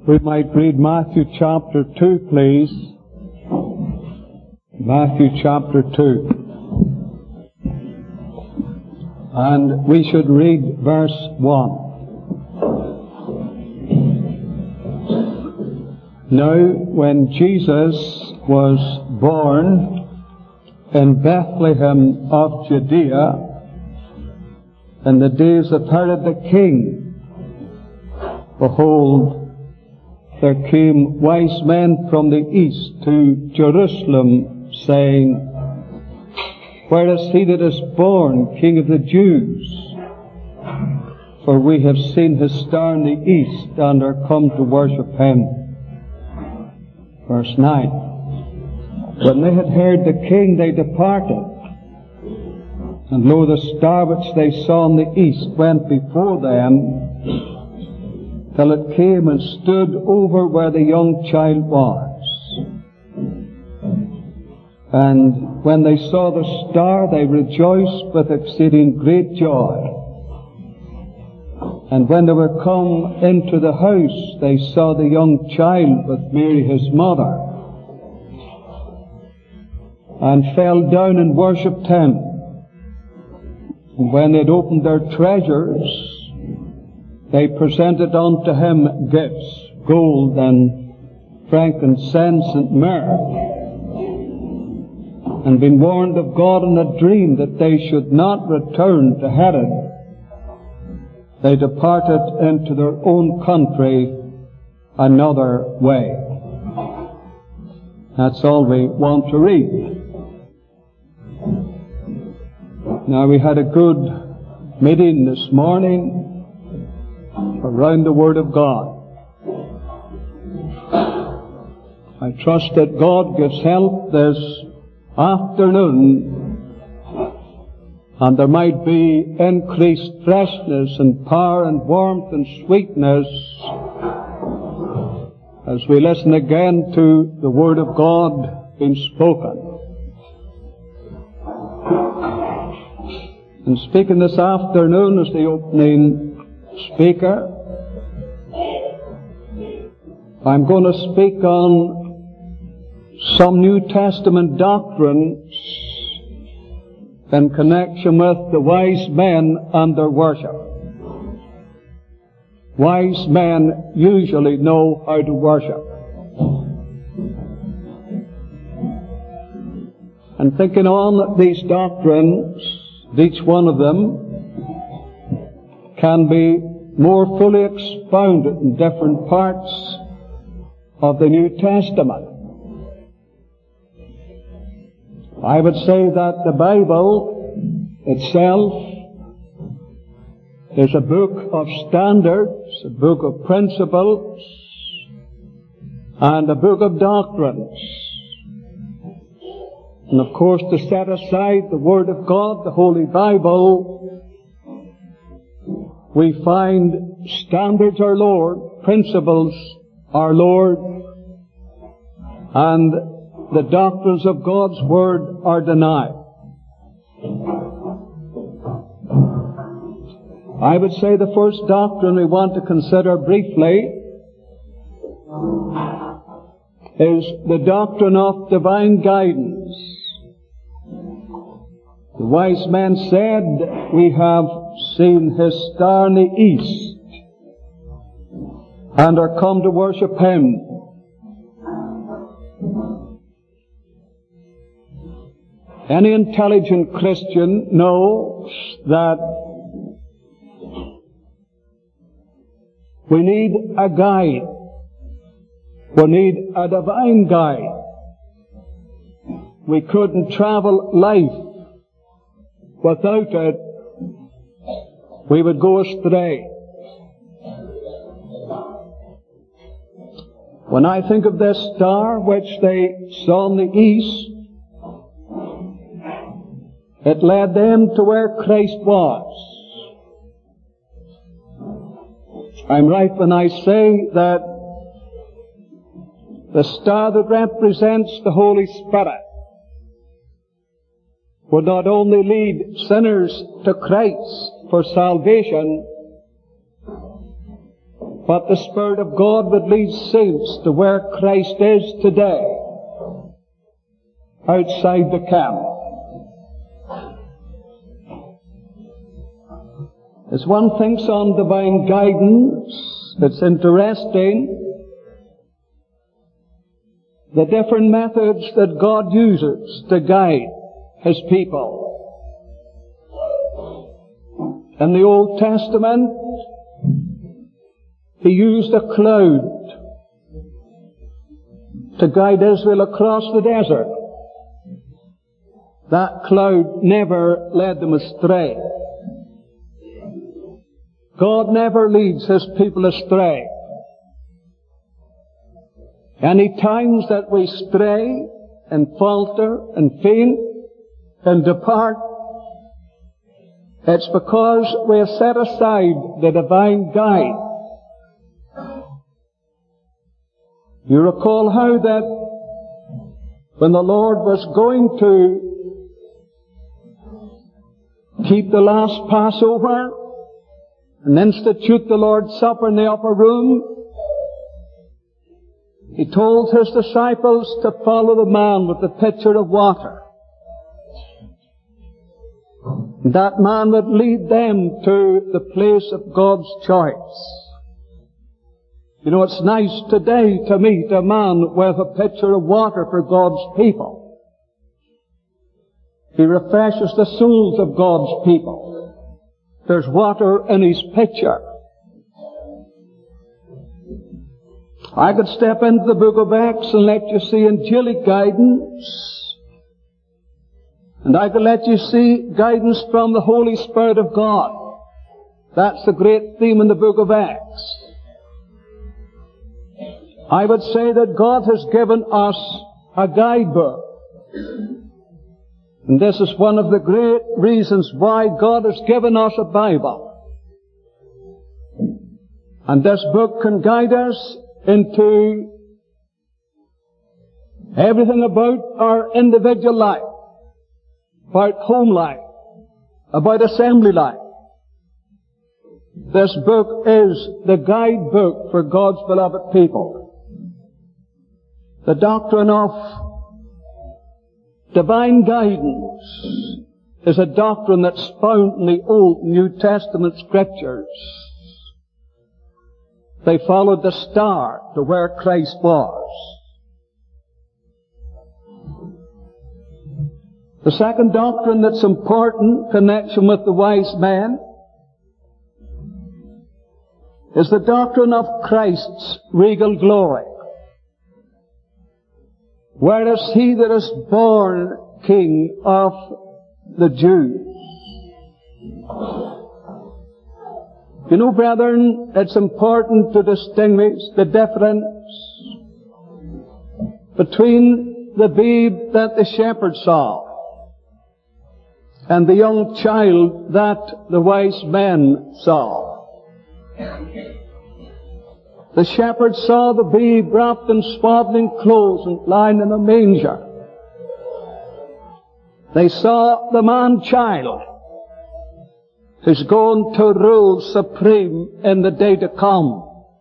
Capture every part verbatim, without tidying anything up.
We might read Matthew chapter two, please. Matthew chapter two. And we should read verse one. Now, when Jesus was born in Bethlehem of Judea, in the days of Herod the king, behold, there came wise men from the east to Jerusalem, saying, Where is he that is born, King of the Jews? For we have seen his star in the east, and are come to worship him. Verse nine. When they had heard the king, they departed. And lo, the star which they saw in the east went before them, till it came and stood over where the young child was. And when they saw the star, they rejoiced with exceeding great joy. And when they were come into the house, they saw the young child with Mary his mother, and fell down and worshipped him. And when they had opened their treasures, they presented unto him gifts, gold and frankincense and myrrh, and been warned of God in a dream that they should not return to Herod, they departed into their own country another way. That's all we want to read. Now, we had a good meeting this morning around the Word of God. I trust that God gives help this afternoon, and there might be increased freshness and power and warmth and sweetness as we listen again to the Word of God being spoken. And speaking this afternoon as the opening speaker, I'm going to speak on some New Testament doctrines in connection with the wise men and their worship. Wise men usually know how to worship. And thinking on these doctrines, each one of them can be more fully expounded in different parts of the New Testament. I would say that the Bible itself is a book of standards, a book of principles, and a book of doctrines. And of course, to set aside the Word of God, the Holy Bible, we find standards are Lord, principles are Lord, and the doctrines of God's Word are denied. I would say the first doctrine we want to consider briefly is the doctrine of divine guidance. The wise men said, We have seen his star in the east, and are come to worship him. Any intelligent Christian knows that we need a guide. We need a divine guide. We couldn't travel life without it. We would go astray. When I think of this star which they saw in the east, it led them to where Christ was. I'm right when I say that the star that represents the Holy Spirit would not only lead sinners to Christ for salvation, but the Spirit of God would lead saints to where Christ is today, outside the camp. As one thinks on divine guidance, it's interesting the different methods that God uses to guide His people. In the Old Testament, He used a cloud to guide Israel across the desert. That cloud never led them astray. God never leads His people astray. Any times that we stray and falter and faint and depart, it's because we have set aside the divine guide. You recall how that when the Lord was going to keep the last Passover and institute the Lord's Supper in the upper room, He told His disciples to follow the man with the pitcher of water. That man would lead them to the place of God's choice. You know, it's nice today to meet a man with a pitcher of water for God's people. He refreshes the souls of God's people. There's water in his pitcher. I could step into the book of Acts and let you see angelic guidance. And I could let you see guidance from the Holy Spirit of God. That's the great theme in the book of Acts. I would say that God has given us a guidebook. And this is one of the great reasons why God has given us a Bible. And this book can guide us into everything about our individual life, about home life, about assembly life. This book is the guidebook for God's beloved people. The doctrine of divine guidance is a doctrine that's found in the Old and New Testament Scriptures. They followed the star to where Christ was. The second doctrine that's important in connection with the wise men is the doctrine of Christ's regal glory. Where is He that is born King of the Jews? You know, brethren, it's important to distinguish the difference between the babe that the shepherd saw and the young child that the wise men saw. The shepherd saw the babe wrapped in swaddling clothes and lying in a manger. They saw the man-child who's going to rule supreme in the day to come.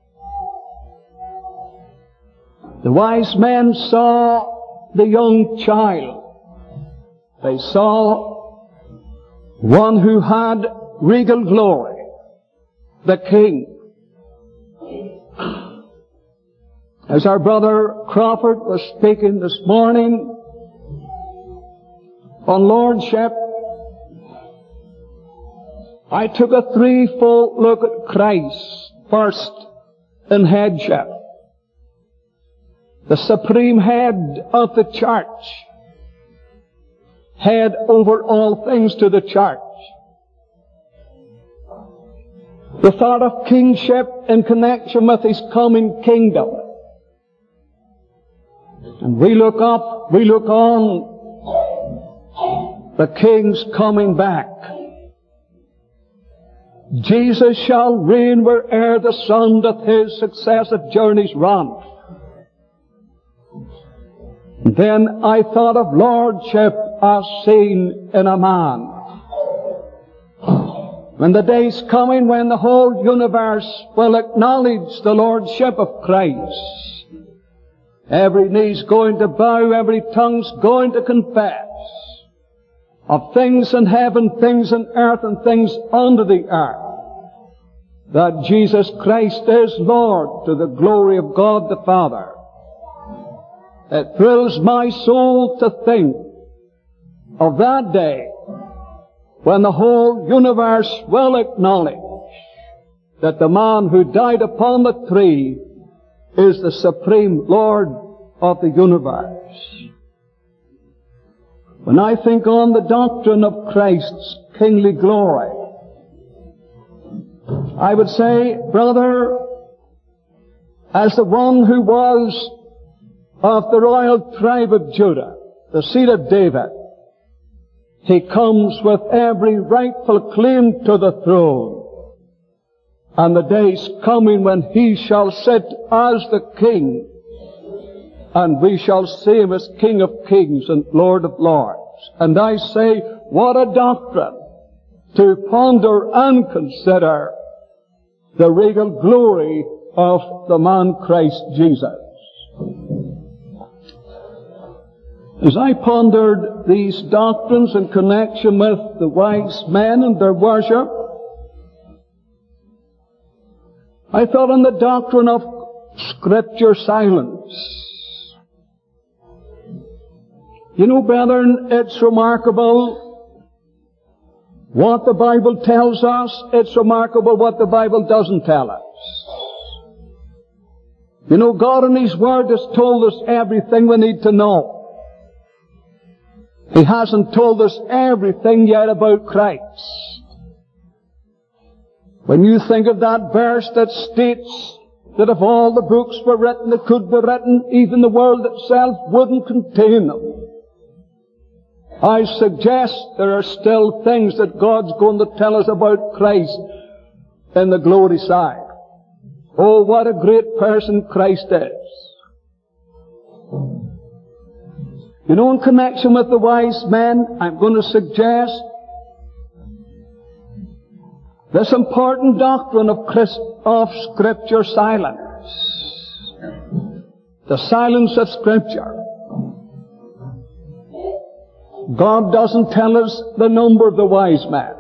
The wise men saw the young child. They saw one who had regal glory, the King. As our brother Crawford was speaking this morning on lordship, I took a threefold look at Christ. First, in headship. The supreme head of the church. Head over all things to the church. The thought of kingship in connection with His coming kingdom. And we look up, we look on, the King's coming back. Jesus shall reign where'er the sun doth His successive journeys run. Then I thought of lordship as seen in a man. When the day's coming when the whole universe will acknowledge the Lordship of Christ. Every knee's going to bow, every tongue's going to confess of things in heaven, things in earth, and things under the earth, that Jesus Christ is Lord to the glory of God the Father. It thrills my soul to think of that day when the whole universe will acknowledge that the man who died upon the tree is the supreme Lord of the universe. When I think on the doctrine of Christ's kingly glory, I would say, brother, as the one who was of the royal tribe of Judah, the seed of David, he comes with every rightful claim to the throne. And the day's coming when he shall sit as the king, and we shall see him as King of kings and Lord of lords. And I say, what a doctrine to ponder and consider the regal glory of the man Christ Jesus. As I pondered these doctrines in connection with the wise men and their worship, I thought on the doctrine of Scripture silence. You know, brethren, it's remarkable what the Bible tells us. It's remarkable what the Bible doesn't tell us. You know, God in His Word has told us everything we need to know. He hasn't told us everything yet about Christ. When you think of that verse that states that if all the books were written that could be written, even the world itself wouldn't contain them, I suggest there are still things that God's going to tell us about Christ in the glory side. Oh, what a great person Christ is. You know, in connection with the wise men, I'm going to suggest this important doctrine of, Christ, of Scripture silence. The silence of Scripture. God doesn't tell us the number of the wise men.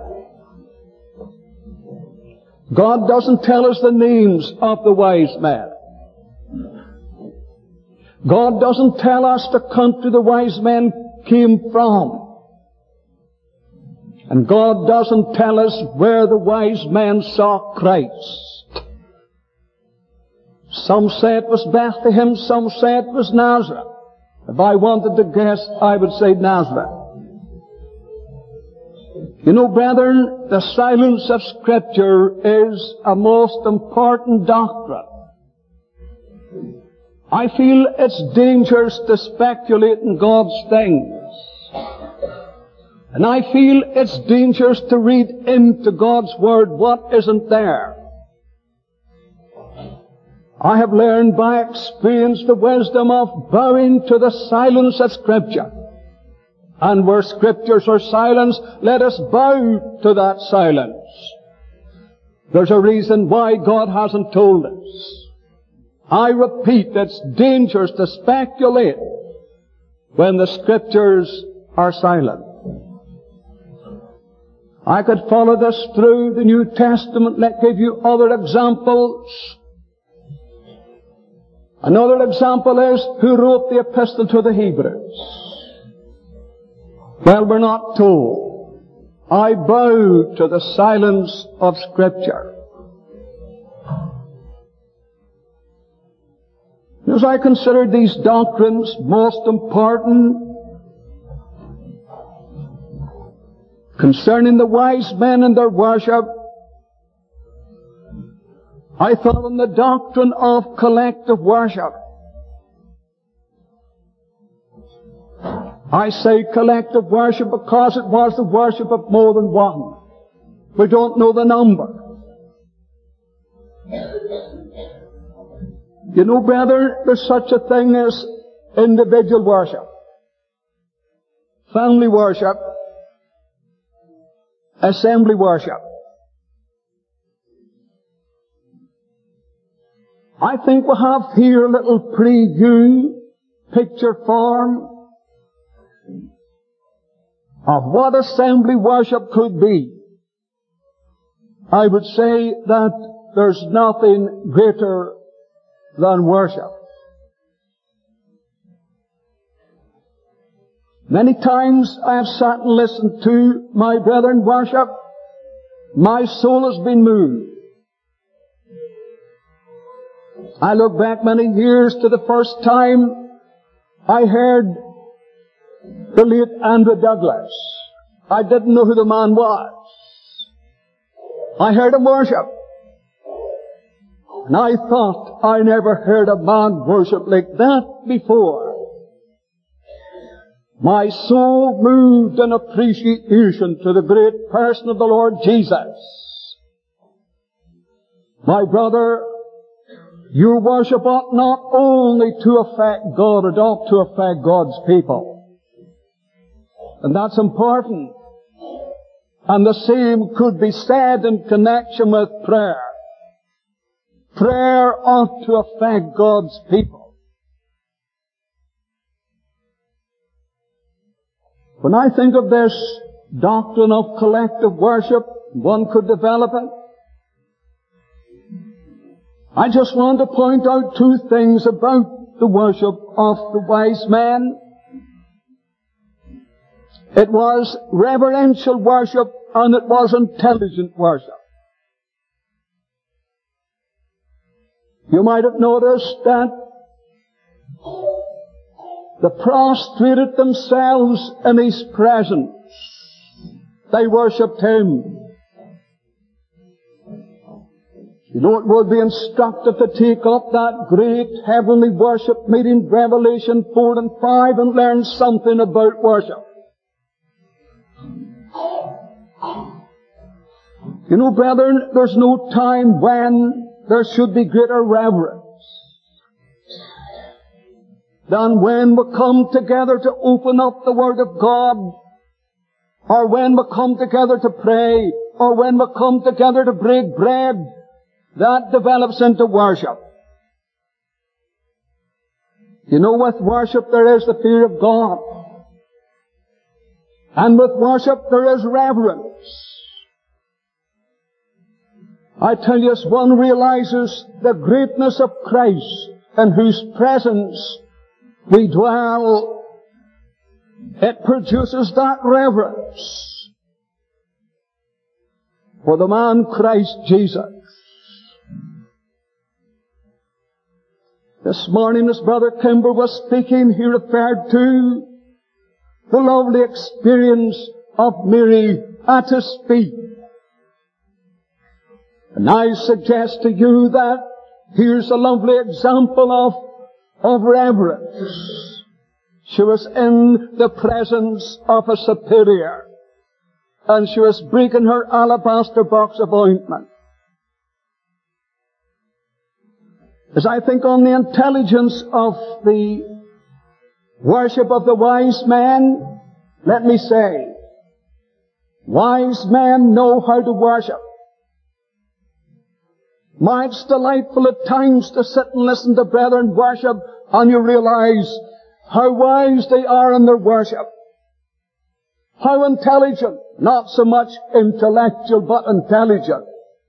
God doesn't tell us the names of the wise men. God doesn't tell us the country the wise men came from. And God doesn't tell us where the wise men saw Christ. Some say it was Bethlehem, some say it was Nazareth. If I wanted to guess, I would say Nazareth. You know, brethren, the silence of Scripture is a most important doctrine. I feel it's dangerous to speculate in God's things. And I feel it's dangerous to read into God's Word what isn't there. I have learned by experience the wisdom of bowing to the silence of Scripture. And where Scriptures are silence, let us bow to that silence. There's a reason why God hasn't told us. I repeat, it's dangerous to speculate when the Scriptures are silent. I could follow this through the New Testament. Let me give you other examples. Another example is who wrote the Epistle to the Hebrews. Well, we're not told. I bow to the silence of Scripture. As I consider these doctrines most important concerning the wise men and their worship, I thought on the doctrine of collective worship. I say collective worship because it was the worship of more than one. We don't know the number. You know, brother, there's such a thing as individual worship, family worship, assembly worship. I think we have here a little preview, picture form, of what assembly worship could be. I would say that there's nothing greater than worship. Many times I have sat and listened to my brethren worship. My soul has been moved. I look back many years to the first time I heard the late Andrew Douglas. I didn't know who the man was. I heard him worship. And I thought I never heard a man worship like that before. My soul moved in appreciation to the great person of the Lord Jesus. My brother, your worship ought not only to affect God, it ought to affect God's people. And that's important. And the same could be said in connection with prayer. Prayer ought to affect God's people. When I think of this doctrine of collective worship, one could develop it. I just want to point out two things about the worship of the wise men. It was reverential worship and it was intelligent worship. You might have noticed that they prostrated themselves in His presence. They worshipped Him. You know, it would be instructive to take up that great heavenly worship meeting, Revelation four and five, and learn something about worship. You know, brethren, there's no time when there should be greater reverence than when we come together to open up the Word of God, or when we come together to pray, or when we come together to break bread. That develops into worship. You know, with worship there is the fear of God. And with worship there is reverence. I tell you, as one realizes the greatness of Christ in whose presence we dwell, it produces that reverence for the man Christ Jesus. This morning, as Brother Kimber was speaking, he referred to the lovely experience of Mary at His feet. And I suggest to you that here's a lovely example of, of reverence. She was in the presence of a superior, and she was breaking her alabaster box of ointment. As I think on the intelligence of the worship of the wise men, let me say, wise men know how to worship. My, it's delightful at times to sit and listen to brethren worship, and you realize how wise they are in their worship. How intelligent, not so much intellectual, but intelligent.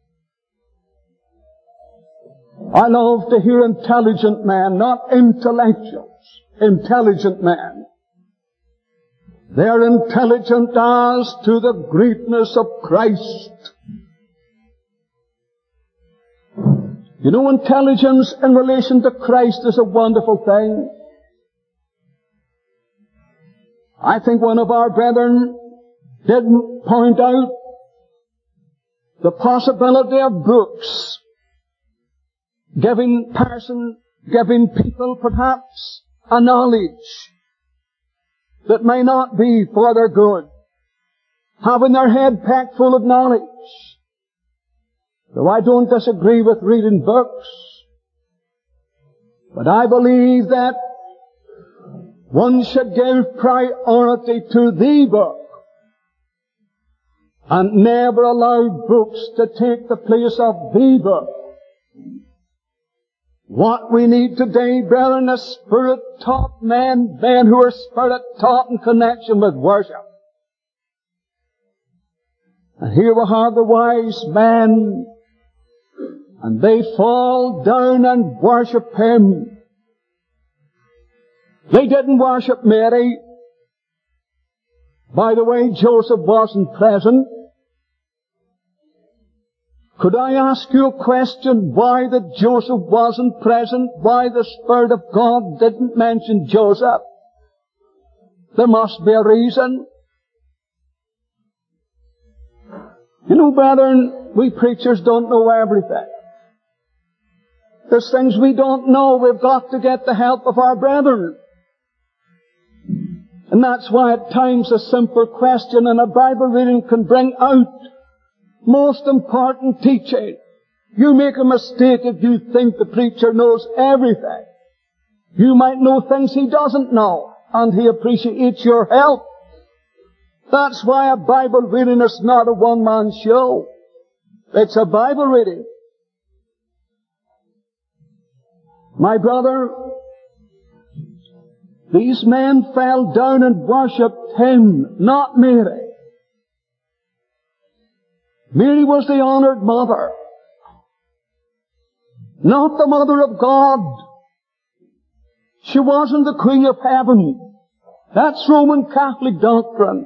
I love to hear intelligent men, not intellectuals, intelligent men. They are intelligent as to the greatness of Christ. You know, intelligence in relation to Christ is a wonderful thing. I think one of our brethren didn't point out the possibility of books giving person, giving people perhaps a knowledge that may not be for their good. Having their head packed full of knowledge. Though I don't disagree with reading books, but I believe that one should give priority to the book and never allow books to take the place of the book. What we need today, brethren, is Spirit-taught men, men who are Spirit-taught in connection with worship. And here we have the wise men, and they fall down and worship Him. They didn't worship Mary. By the way, Joseph wasn't present. Could I ask you a question? Why that Joseph wasn't present? Why the Spirit of God didn't mention Joseph? There must be a reason. You know, brethren, we preachers don't know everything. There's things we don't know. We've got to get the help of our brethren. And that's why at times a simple question in a Bible reading can bring out most important teaching. You make a mistake if you think the preacher knows everything. You might know things he doesn't know, and he appreciates your help. That's why a Bible reading is not a one-man show. It's a Bible reading. My brother, these men fell down and worshipped Him, not Mary. Mary was the honored mother, not the mother of God. She wasn't the Queen of Heaven. That's Roman Catholic doctrine.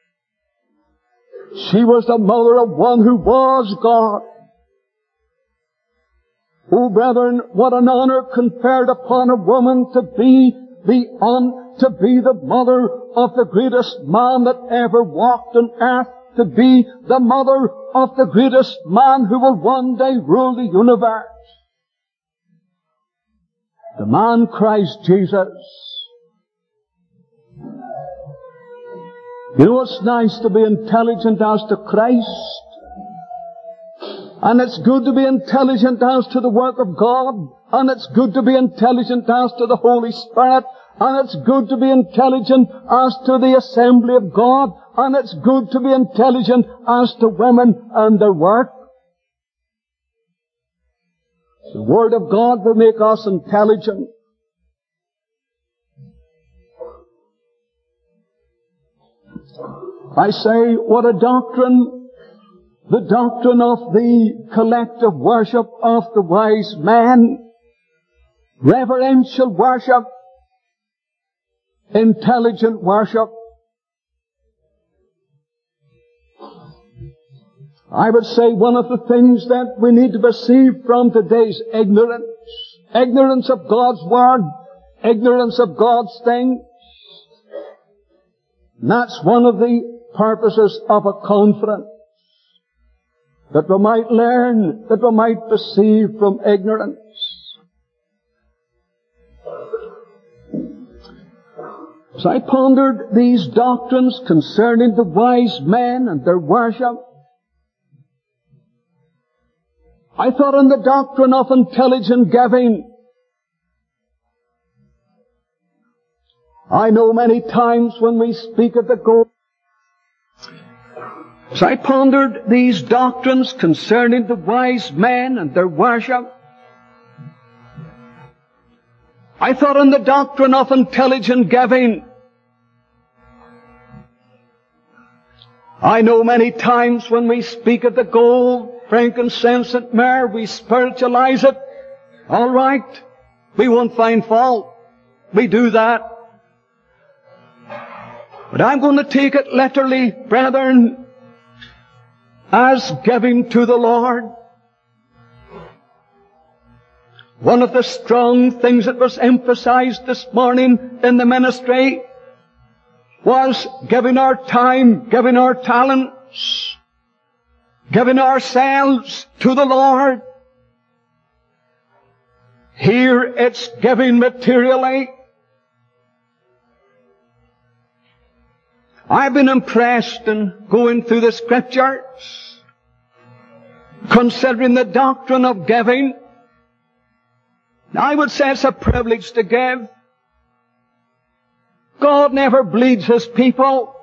She was the mother of one who was God. Oh, brethren, what an honor conferred upon a woman to be the on, to be the mother of the greatest man that ever walked on earth, to be the mother of the greatest man who will one day rule the universe. The man Christ Jesus. You know, it's nice to be intelligent as to Christ. And it's good to be intelligent as to the work of God. And it's good to be intelligent as to the Holy Spirit. And it's good to be intelligent as to the assembly of God. And it's good to be intelligent as to women and their work. The Word of God will make us intelligent. I say, what a doctrine. The doctrine of the collective worship of the wise men. Reverential worship. Intelligent worship. I would say one of the things that we need to perceive from today's ignorance, ignorance of God's Word, ignorance of God's things, and that's one of the purposes of a conference, that we might learn, that we might perceive from ignorance. As I pondered these doctrines concerning the wise men and their worship, I thought on the doctrine of intelligent giving. I know many times when we speak of the gold, as I pondered these doctrines concerning the wise men and their worship, I thought on the doctrine of intelligent giving. I know many times when we speak of the gold, frankincense, and myrrh, we spiritualize it. All right, we won't find fault. We do that. But I'm going to take it literally, brethren, as giving to the Lord. One of the strong things that was emphasized this morning in the ministry was giving our time, giving our talents, giving ourselves to the Lord. Here it's giving materially. I've been impressed in going through the Scriptures, considering the doctrine of giving. I would say it's a privilege to give. God never bleeds His people.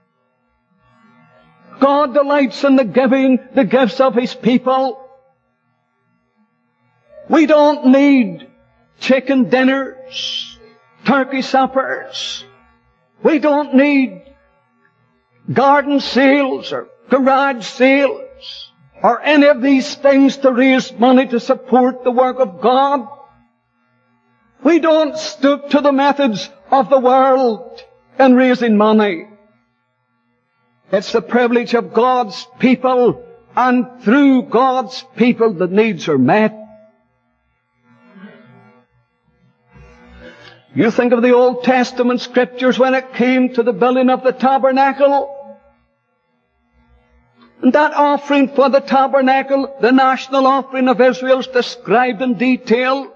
God delights in the giving, the gifts of His people. We don't need chicken dinners, turkey suppers. We don't need garden sales or garage sales or any of these things to raise money to support the work of God. We don't stoop to the methods of the world in raising money. It's the privilege of God's people, and through God's people the needs are met. You think of the Old Testament scriptures when it came to the building of the tabernacle. And that offering for the tabernacle, the national offering of Israel, is described in detail.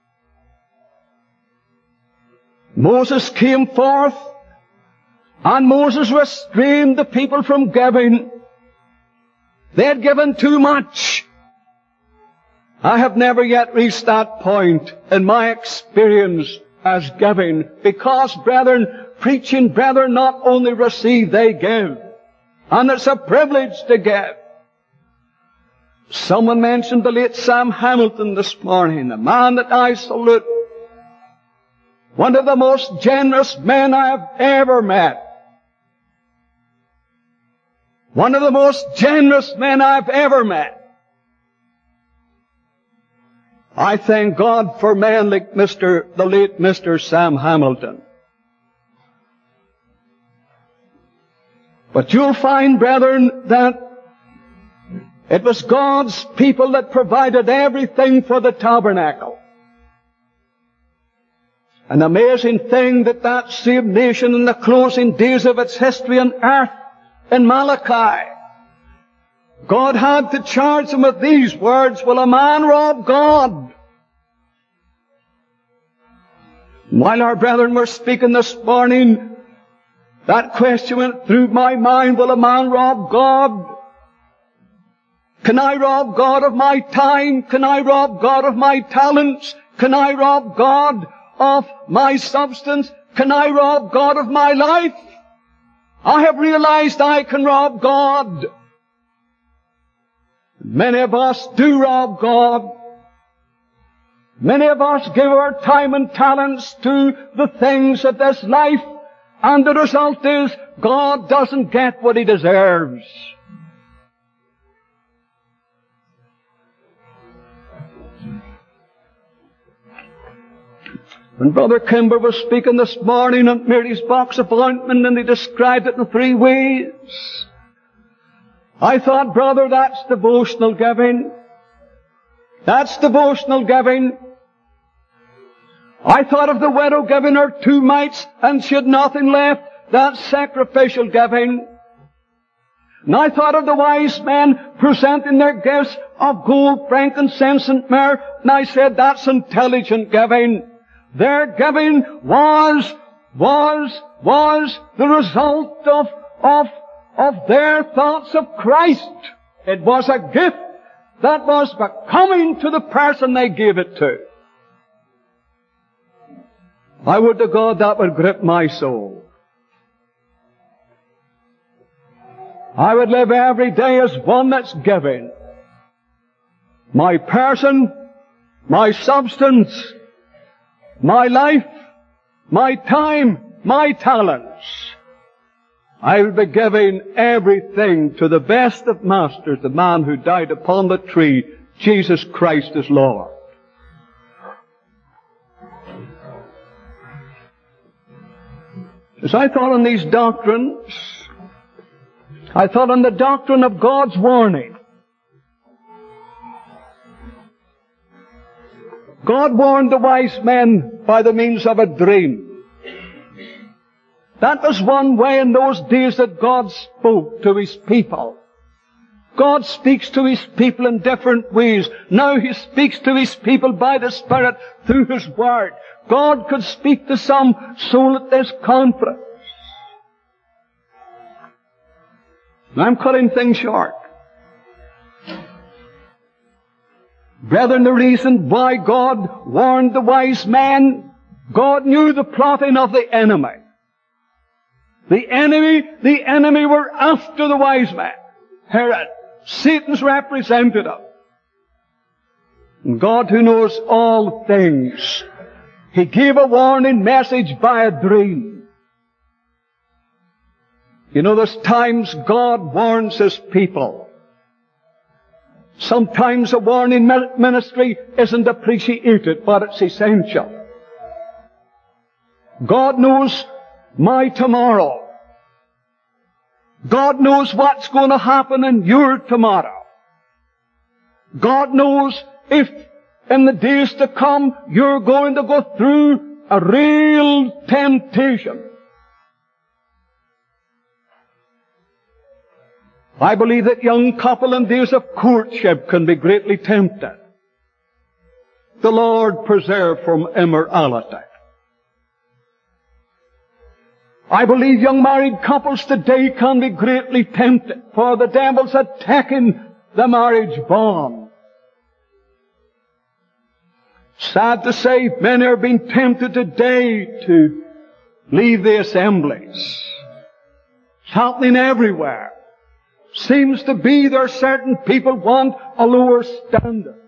Moses came forth, and Moses restrained the people from giving. They had given too much. I have never yet reached that point in my experience as giving, because, brethren, preaching brethren not only receive, they give. And it's a privilege to give. Someone mentioned the late Sam Hamilton this morning, a man that I salute. One of the most generous men I have ever met. One of the most generous men I've ever met. I thank God for men like Mister, the late Mister Sam Hamilton. But you'll find, brethren, that it was God's people that provided everything for the tabernacle. An amazing thing that that saved nation in the closing days of its history on earth, in Malachi, God had to charge them with these words, will a man rob God? While our brethren were speaking this morning, that question went through my mind, will a man rob God? Can I rob God of my time? Can I rob God of my talents? Can I rob God of my substance? Can I rob God of my life? I have realized I can rob God. Many of us do rob God. Many of us give our time and talents to the things of this life, and the result is God doesn't get what He deserves. When Brother Kimber was speaking this morning on Mary's box of ointment, and he described it in three ways, I thought, brother, that's devotional giving. That's devotional giving. I thought of the widow giving her two mites and she had nothing left. That's sacrificial giving. And I thought of the wise men presenting their gifts of gold, frankincense, and myrrh, and I said, that's intelligent giving. Their giving was, was, was the result of, of, of their thoughts of Christ. It was a gift that was becoming to the person they gave it to. I would to God that would grip my soul. I would live every day as one that's giving. My person, my substance, my life, my time, my talents. I will be giving everything to the best of masters, the man who died upon the tree, Jesus Christ is Lord. As I thought on these doctrines, I thought on the doctrine of God's warning. God warned the wise men by the means of a dream. That was one way in those days that God spoke to His people. God speaks to His people in different ways. Now He speaks to His people by the Spirit through His Word. God could speak to some soul at this conference. I'm cutting things short. Brethren, the reason why God warned the wise man, God knew the plotting of the enemy. The enemy, the enemy were after the wise man. Herod, Satan's representative. And God, who knows all things, He gave a warning message by a dream. You know, there's times God warns His people. Sometimes a warning ministry isn't appreciated, but it's essential. God knows my tomorrow. God knows what's going to happen in your tomorrow. God knows if in the days to come you're going to go through a real temptation. I believe that young couple in days of courtship can be greatly tempted. The Lord preserve from immorality. I believe young married couples today can be greatly tempted, for the devil's attacking the marriage bond. Sad to say, many are being tempted today to leave the assemblies. It's happening everywhere. Seems to be there are certain people want a lower standard.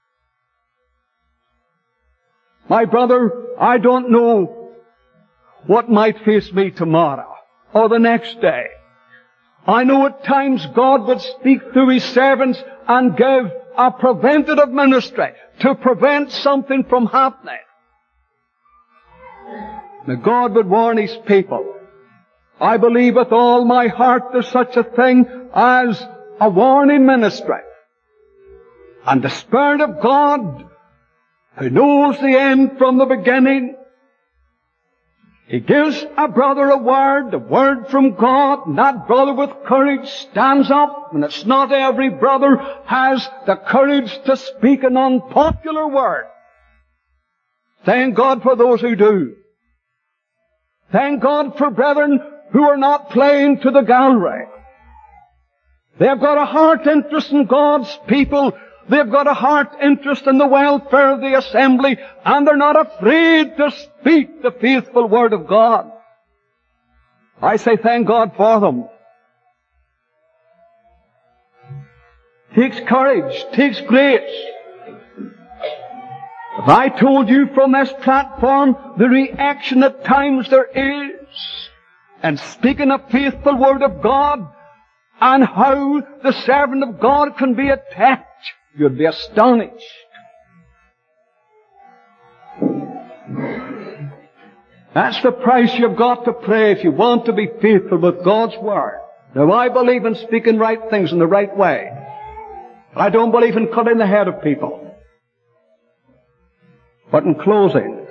My brother, I don't know what might face me tomorrow or the next day. I know at times God would speak through His servants and give a preventative ministry to prevent something from happening. Now God would warn His people. I believe with all my heart there's such a thing as a warning ministry. And the Spirit of God, who knows the end from the beginning, He gives a brother a word, a word from God, and that brother with courage stands up, and it's not every brother has the courage to speak an unpopular word. Thank God for those who do. Thank God for brethren who are not playing to the gallery. They've got a heart interest in God's people. They've got a heart interest in the welfare of the assembly, and they're not afraid to speak the faithful word of God. I say thank God for them. Takes courage, takes grace. If I told you from this platform the reaction at times there is in speaking a faithful word of God, and how the servant of God can be attacked, you'd be astonished. That's the price you've got to pay if you want to be faithful with God's Word. Now, I believe in speaking right things in the right way. I don't believe in cutting the head of people. But in closing,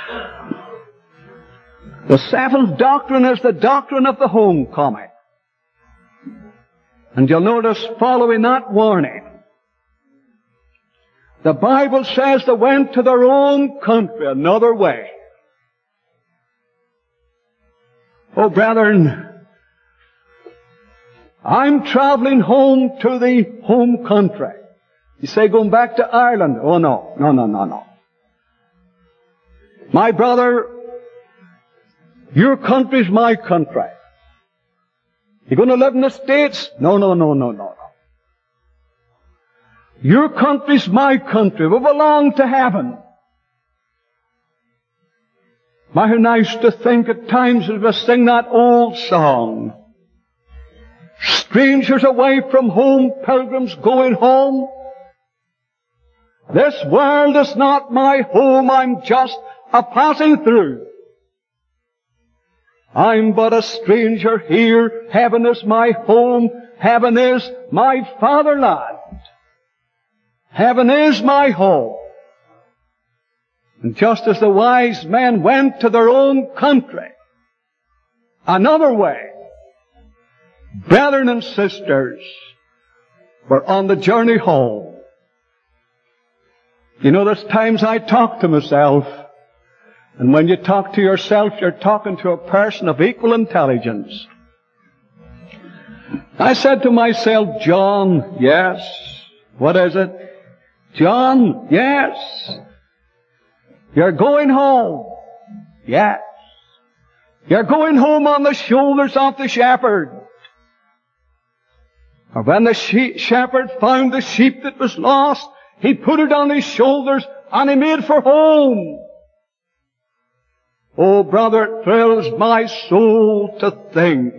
the seventh doctrine is the doctrine of the homecoming. And you'll notice following that warning, the Bible says they went to their own country another way. Oh, brethren, I'm traveling home to the home country. You say going back to Ireland. Oh, no, no, no, no, no. My brother, your country's my country. You're going to live in the States? No, no, no, no, no, no. Your country's my country. We belong to heaven. My, how nice to think at times as we sing that old song. Strangers away from home, pilgrims going home. This world is not my home, I'm just a passing through. I'm but a stranger here. Heaven is my home. Heaven is my fatherland. Heaven is my home. And just as the wise men went to their own country another way, brethren and sisters were on the journey home. You know, there's times I talk to myself, and when you talk to yourself, you're talking to a person of equal intelligence. I said to myself, John, yes. What is it? John, yes. You're going home. Yes. You're going home on the shoulders of the shepherd. Or when the she- shepherd found the sheep that was lost, He put it on his shoulders and he made for home. Oh, brother, it thrills my soul to think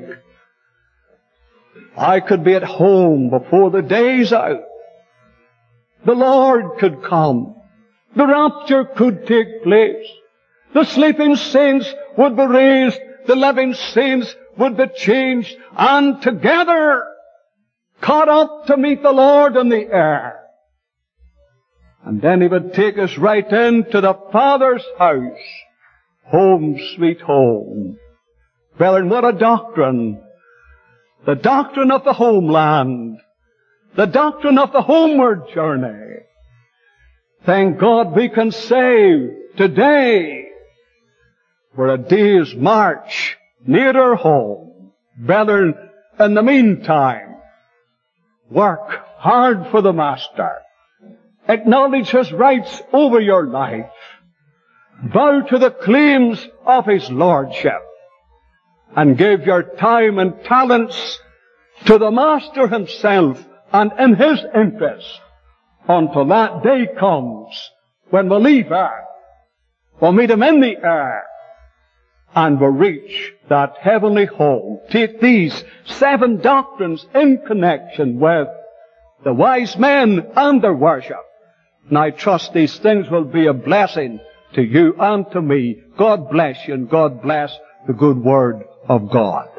I could be at home before the day's out. The Lord could come. The rapture could take place. The sleeping saints would be raised. The living saints would be changed. And together, caught up to meet the Lord in the air. And then He would take us right into the Father's house. Home, sweet home. Brethren, what a doctrine. The doctrine of the homeland. The doctrine of the homeward journey. Thank God we can say today we're a day's march nearer home. Brethren, in the meantime, work hard for the Master. Acknowledge His rights over your life. Bow to the claims of His Lordship. And give your time and talents to the Master Himself and in His interest until that day comes when we'll leave earth. We'll meet Him in the air and we'll reach that heavenly home. Take these seven doctrines in connection with the wise men and their worship. And I trust these things will be a blessing to you and to me. God bless you and God bless the good word of God.